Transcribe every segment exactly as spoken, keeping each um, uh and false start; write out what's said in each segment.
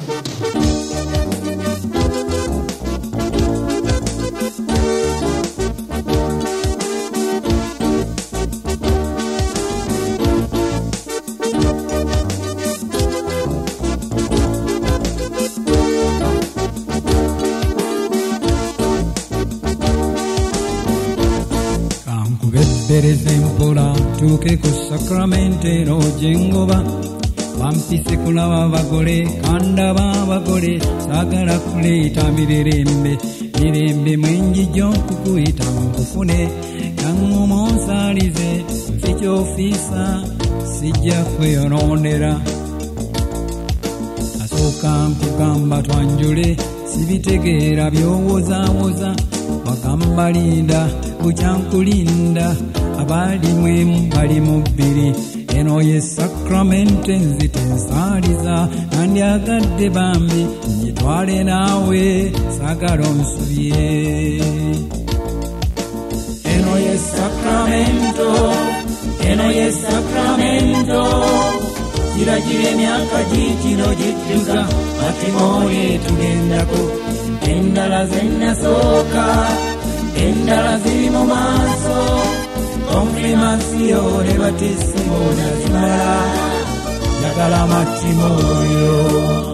Per esempio, tu che con Sacramento jingoba, wampise kulava bagore, kandava bagore, sagara kulita mirembe, mirembe mwenji jonku kuita mkufune, yangu monsalize, ficho fisa, sija kweyoronera. Asoka nkugamba twanjule, sibitegera byowoza woza, wakamba linda, kuchankulinda. Abali mwemu bali mubiri eno ye Sacramento nzite nsaliza nandi agadde bambi njitwale nawe sagala omusubye eno ye Sacramento eno ye Sacramento kiragire emyaka gikino gidduka matimole tugendako endala zennasooka endala ziri mu maaso Confirmazione battesimo nazimala Yagala matrimonio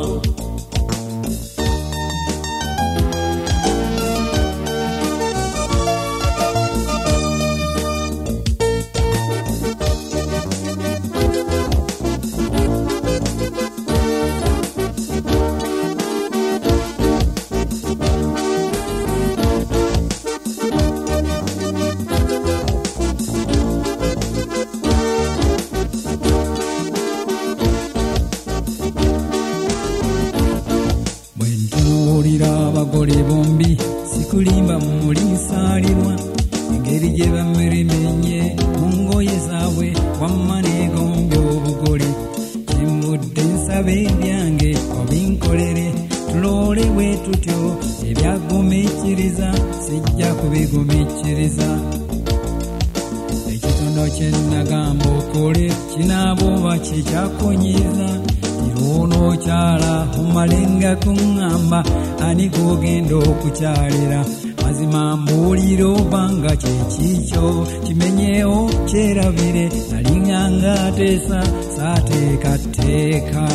abagole bombi sikulimba mulinsalirwa engeri gye bamerimenye mu ngoye zaabwe wamma neegombye obugole kimbudde nsabe ebyange obinkolere tuloole bwe tutyo ebyagumikiriza sijja kubigumikiriza ekitondo kye nagamba okole kinaaboba kyekyakonyiza Ono chala umalenga kungamba ani kugenda okukyalira mazima mbuliro banga kyekicho kimenyeo kyerabire nalinganga tesa sateka teka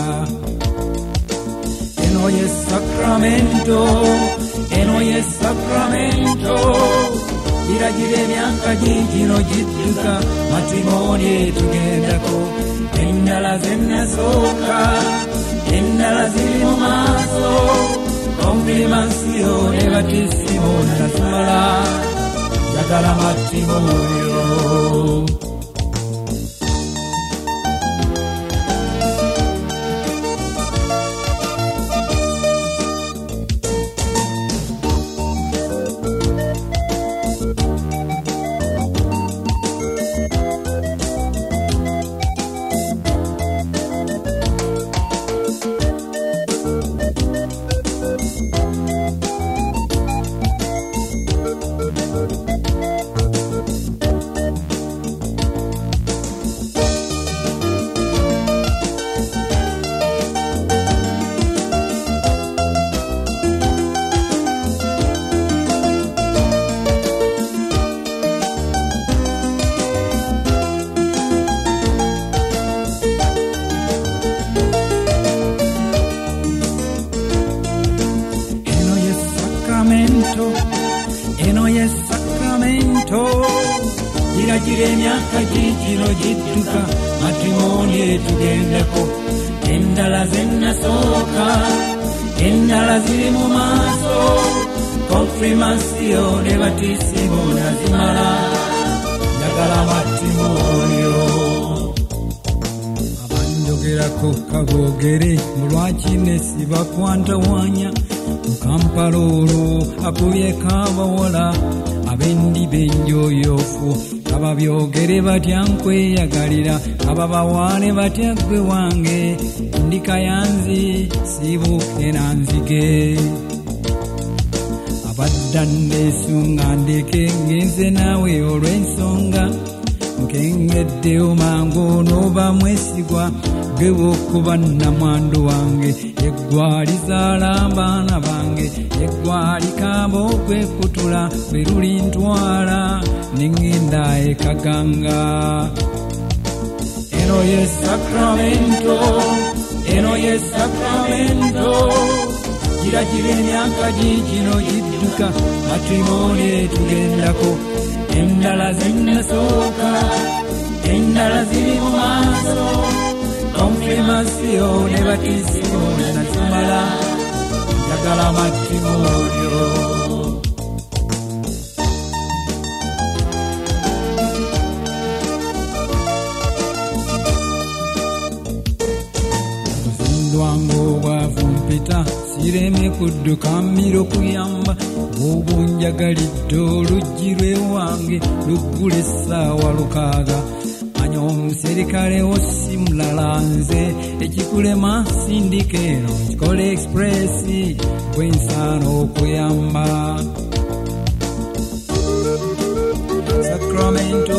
eno ye Sacramento eno ye Sacramento iragire emyaka gikino gidduka matrimonio tugendako endala zennasooka endala ziri mu maaso confirmazione battesimo nazimala yagala matrimonio eno ye Sacramento iragire emyaka gikino gidduka matrimonio tugendako endala zennasooka endala ziri mu maaso confirmazione battesimo nazimala yagala matrimonio abanjogerako kagogere mulwaki nesibakwantawanya Kampalolo akubye kabawala abendi benjoyofu ababyogere batya nkweyagalira ababawaane batya gwe wange ndikayanzi sibuke nanzige abadda nnesunga ndeke ngenze naawe olw'ensonga kengeddeyo mangu n'oba mwesigwa gwe w'okuba nnamwandu wange eggwa lizaala abaana bange eggwa likamba okwekutula bwe lulintwala ne ŋŋenda e Kaganga. Eno ye Sacramento, eno ye Sacramento, giragira emyaka gigino gidduka matrimoni etugendako endala zinasooka endala ziri mu maaso konfirmasiyo ne batisimo nazimala njagala matrimoniyo. Ndwango obwavu mpita sireme kudduka mmiro kuyamba obunjagalidde oluggi lw'ewange luggula essaawa lukaaga manya omuserikale wo si mulala nze ekikulema sindika eno kikola expressi gwe nsaana okuyamba. Sacramento,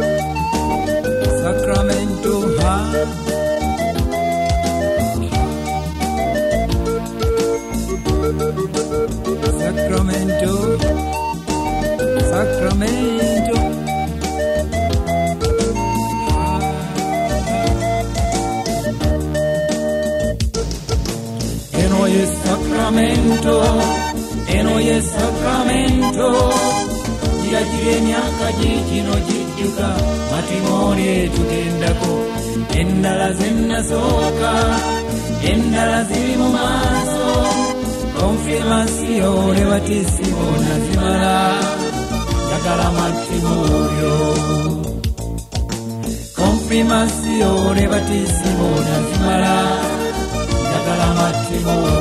Sacramento, ha Sacramento, Sacramento. Eno ye Sacramento, eno ye Sacramento. Giragira emyaka gigino gidduka matrimoni etugendako endala zenasooka endala ziri mu maaso konfirmasiyo ne batisimo nazimala njagala matrimoniyo. Konfirmasiyo ne batisimo nazimala njagala matrimoniyo.